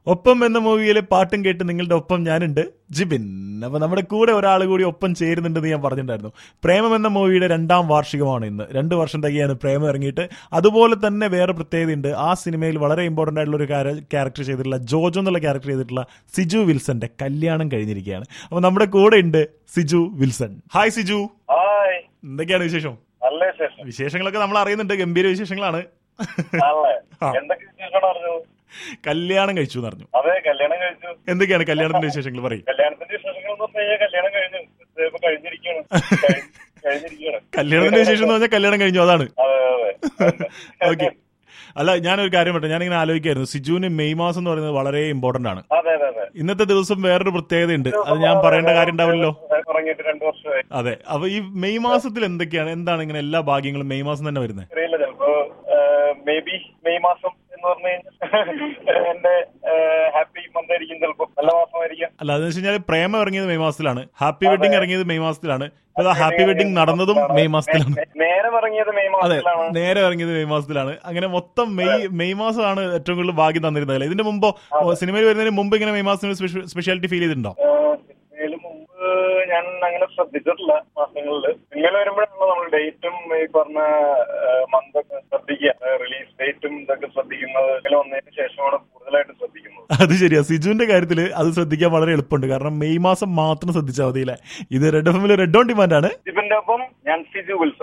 ഒപ്പം എന്ന മൂവിയിലെ പാട്ടും കേട്ട് നിങ്ങളുടെ ഒപ്പം ഞാനുണ്ട് ജിബിൻ. അപ്പൊ നമ്മുടെ കൂടെ ഒരാൾ കൂടി ഒപ്പം ചേരുന്നുണ്ടെന്ന് ഞാൻ പറഞ്ഞിട്ടുണ്ടായിരുന്നു. പ്രേമം എന്ന മൂവിയുടെ 2ാം വാർഷികമാണ് ഇന്ന്. 2 വർഷം തന്നെയാണ് പ്രേമം ഇറങ്ങിയിട്ട്. അതുപോലെ തന്നെ വേറെ പ്രത്യേകതയുണ്ട്. ആ സിനിമയിൽ വളരെ ഇമ്പോർട്ടന്റ് ആയിട്ടുള്ള ഒരു ക്യാരക്ടർ ചെയ്തിട്ടുള്ള ജോജോ എന്നുള്ള ക്യാരക്ടർ ചെയ്തിട്ടുള്ള സിജു വിൽസന്റെ കല്യാണം കഴിഞ്ഞിരിക്കുകയാണ്. അപ്പൊ നമ്മുടെ കൂടെ ഉണ്ട് സിജു വിൽസൺ. ഹായ് സിജു. എന്തൊക്കെയാണ് വിശേഷം? വിശേഷങ്ങളൊക്കെ നമ്മൾ അറിയുന്നുണ്ട്, ഗംഭീര വിശേഷങ്ങളാണ്. കല്യാണം കഴിച്ചു എന്ന് പറഞ്ഞു. അതെ, കല്യാണം കഴിച്ചു. എന്തൊക്കെയാണ് കല്യാണത്തിന്റെ വിശേഷങ്ങൾ? പറയും. കല്യാണത്തിന്റെ വിശേഷങ്ങൾ എന്ന് പറഞ്ഞാൽ കല്യാണം കഴിഞ്ഞു, കഴിഞ്ഞിരിക്കുകയാണ്. കല്യാണത്തിന്റെ വിശേഷം എന്ന് പറഞ്ഞാൽ കല്യാണം കഴിഞ്ഞു, അതാണ്. ഓക്കെ. അല്ല, ഞാനൊരു കാര്യം പറയട്ടെ. ഞാനിങ്ങനെ ആലോചിക്കായിരുന്നു, സിജുവിന് മെയ് മാസം എന്ന് പറയുന്നത് വളരെ ഇമ്പോർട്ടന്റ് ആണ്. ഇന്നത്തെ ദിവസം വേറൊരു പ്രത്യേകതയുണ്ട്, അത് ഞാൻ പറയേണ്ട കാര്യം ഉണ്ടാവില്ലല്ലോ. അതെ. അപ്പൊ ഈ മെയ് മാസത്തിൽ എന്താണ് ഇങ്ങനെ എല്ലാ ഭാഗ്യങ്ങളും മെയ് മാസം തന്നെ വരുന്നത്? മേ ബി മെയ് മാസം എന്ന് പറഞ്ഞു കഴിഞ്ഞാൽ എന്റെ ഹാപ്പി മന്ത് ആയിരിക്കും, ചിലപ്പോ നല്ല മാസമായിരിക്കാം. അല്ല, അതെന്ന് വെച്ച് കഴിഞ്ഞാൽ പ്രേമം ഇറങ്ങിയത് മെയ് മാസത്തിലാണ്, ഹാപ്പി വെഡിങ് ഇറങ്ങിയത് മെയ് മാസത്തിലാണ്, ഇപ്പൊ ഹാപ്പി വെഡിങ് നടന്നതും മെയ് മാസത്തിലാണ്. നേരം ഇറങ്ങിയത് മെയ് മാസത്തിലാണ്. നേരെ ഇറങ്ങിയത് മെയ് മാസത്തിലാണ്. അങ്ങനെ മൊത്തം മെയ് മാസമാണ് ഏറ്റവും കൂടുതൽ ഭാഗ്യം തന്നിരുന്നത് അല്ലേ? ഇതിന്റെ മുമ്പോ സിനിമയിൽ വരുന്നതിന് മുമ്പ് ഇങ്ങനെ മെയ് മാസത്തിന് സ്പെഷ്യാലിറ്റി ഫീൽ ചെയ്തിട്ടുണ്ടോ? മുമ്പ് ഞാൻ അങ്ങനെ ശ്രദ്ധിച്ചിട്ടില്ല. മാസങ്ങളില് സിനിമയിൽ വരുമ്പോഴാണല്ലോ നമ്മൾ ഡേറ്റും ഈ പറഞ്ഞ മന്തൊക്കെ ശ്രദ്ധിക്കുക, റിലീസ് ഡേറ്റും ഇതൊക്കെ ശ്രദ്ധിക്കുന്നത് വന്നതിന് ശേഷമാണ് കൂടുതലായിട്ട് ശ്രദ്ധിക്കുന്നത്. അത് ശരിയാ. സിജുവിന്റെ കാര്യത്തില് അത് ശ്രദ്ധിക്കാൻ വളരെ എളുപ്പമുണ്ട്. കാരണം മെയ് മാസം മാത്രം ശ്രദ്ധിച്ചാൽ മതിയില്ലേ. ഇത് റെഡ് എഫ് എമ്മിൽ റെഡ് ഓൺ ഡിമാൻഡ് ആണ്. ഇതിന്റെ ഒപ്പം ഞാൻ സിജു വിൽസൺ.